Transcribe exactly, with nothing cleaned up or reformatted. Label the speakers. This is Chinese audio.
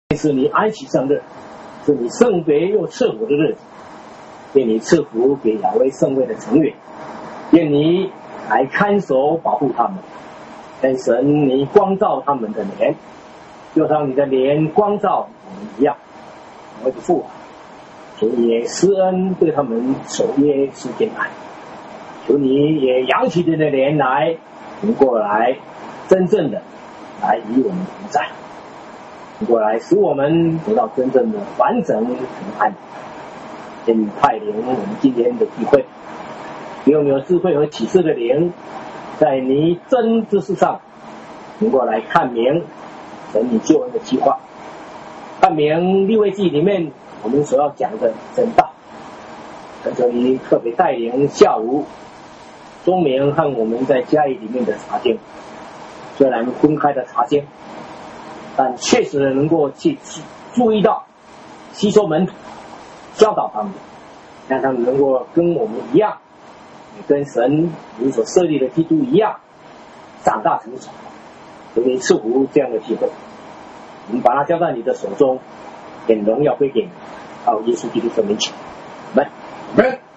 Speaker 1: 是你安息圣日，是你圣别又赐福的日子。愿你赐福给亚威圣会的成员，愿你来看守保护他们。愿神你光照他们的脸，就像你的脸光照我们一样。我的父啊，求你也施恩对他们守约施坚爱，求你也扬起你的脸来，迎过来，真正的来与我们同在，迎过来使我们得到真正的完整平安。愿你派领我们今天的聚会，给我们有智慧和启示的灵，在你真知识上能够来看明神你救恩的计划，看明利未记里面我们所要讲的真道。恳求你特别带领下午钟明和我们在嘉义里面的查经，虽然公开的查经，但确实能够去注意到吸收门徒，教导他们，让他们能够跟我们一样，也跟神你所设立的基督一样，长大成熟。求你赐福这样的机会，我们把它交在你的手中，愿荣耀归给你，靠耶稣基督的名求，阿们。